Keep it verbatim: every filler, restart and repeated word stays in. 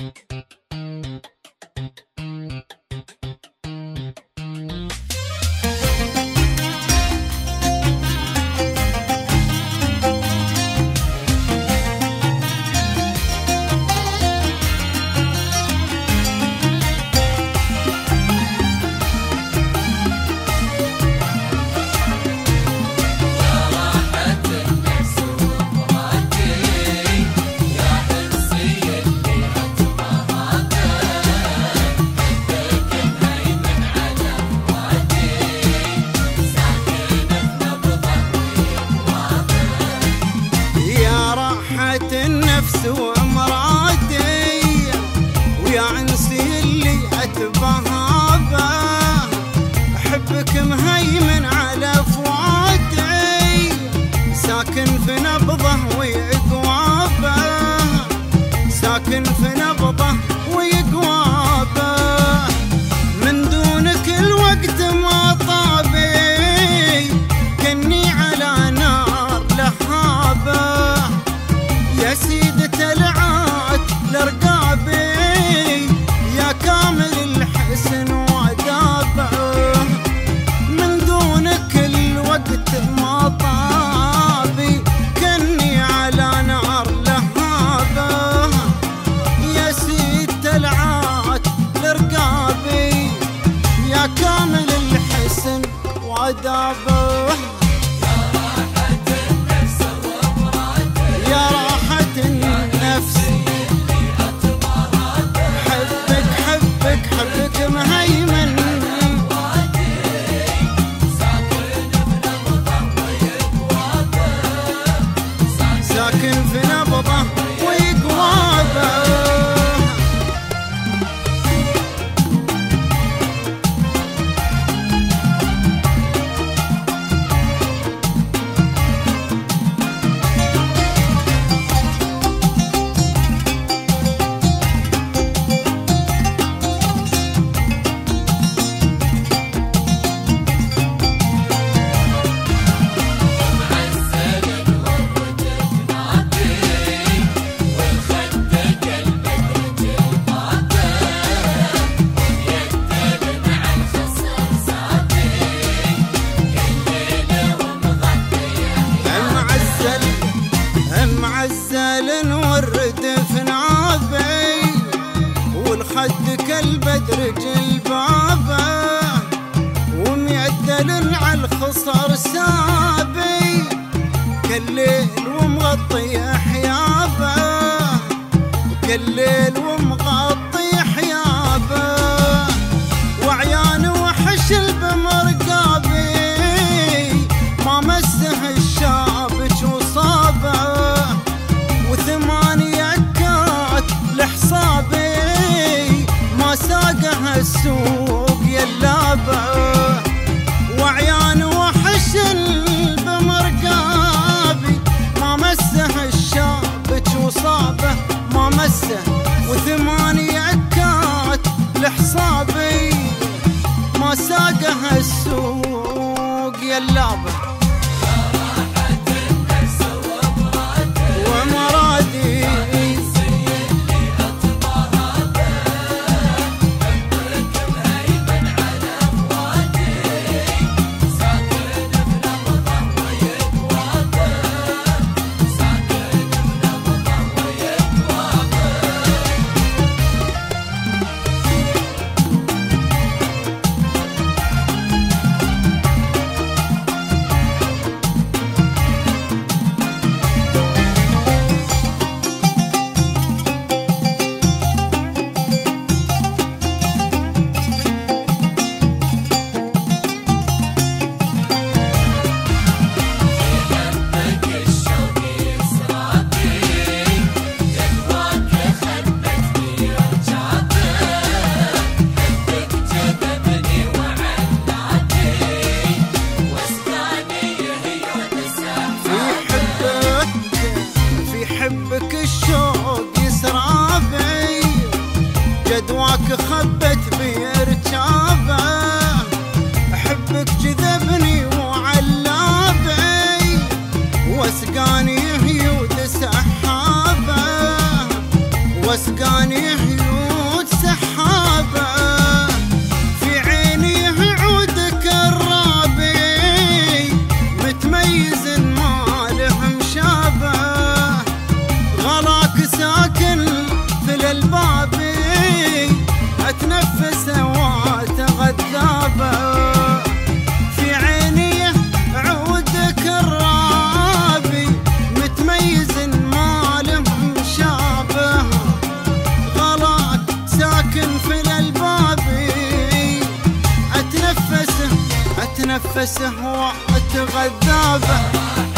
النفس وامراتي ويا عنسي اللي اتبهابه، احبك مهيمن على فؤادي، ساكن في نبضه ويقوابه، ساكن في نبضه ويقوابه، من دونك الوقت ما طابي، كني على نار لهابه، يا سيدة العاد لرقابي، يا كامل الحسن وادابه، من دونك الوقت ما طابي، كني على نار لهابه، يا سيدة العاد لرقابي، يا كامل الحسن وادابه. ساكن في نبضه ويقوابه. معزل ورد في نابي، والخد كالبدر جلبابه، ومعدل على الخصر سابي، كالليل ومغطي حيابه، كالليل ومغطي حيابه، وعيان وحش بمرقابي، ما مسه الشابك وصابه، وثمانية كات لحصابي، ما ساقها السوق يلابه، وعيان وحش بمرقابي، ما مسه الشابك وصابه، ما مسه، وثمانية كات لحصابي، ما ساقها السوق يلابه. حبك الشوق يسرابي، جدواك خبت بيرجابه، احبك جذبني وعلابي، واسقاني هيود سحابه، وسقاني حيوت سحابة، في عيني عودك الرابي متميز ما له مشابه، غلاك ساكن في الألباب أتنفس هوات غذابة، في عيني عودك الرابي متميز ما له مشابه، غلاك ساكن في الألباب أتنفس أتنفس هوات غذابة.